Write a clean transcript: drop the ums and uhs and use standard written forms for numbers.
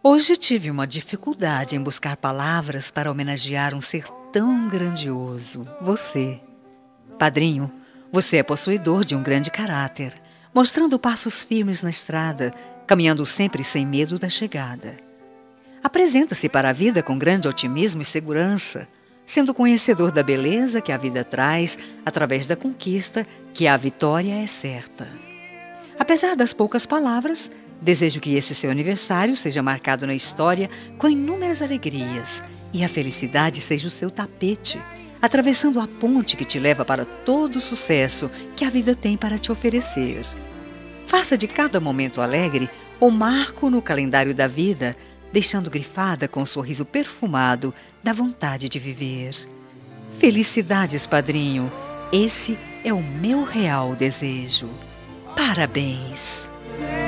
Hoje tive uma dificuldade em buscar palavras para homenagear um ser tão grandioso, você. Padrinho, você é possuidor de um grande caráter, mostrando passos firmes na estrada, caminhando sempre sem medo da chegada. Apresenta-se para a vida com grande otimismo e segurança, sendo conhecedor da beleza que a vida traz através da conquista que a vitória é certa. Apesar das poucas palavras, desejo que esse seu aniversário seja marcado na história com inúmeras alegrias e a felicidade seja o seu tapete, atravessando a ponte que te leva para todo o sucesso que a vida tem para te oferecer. Faça de cada momento alegre o marco no calendário da vida, deixando grifada com um sorriso perfumado da vontade de viver. Felicidades, padrinho! Esse é o meu real desejo. Parabéns!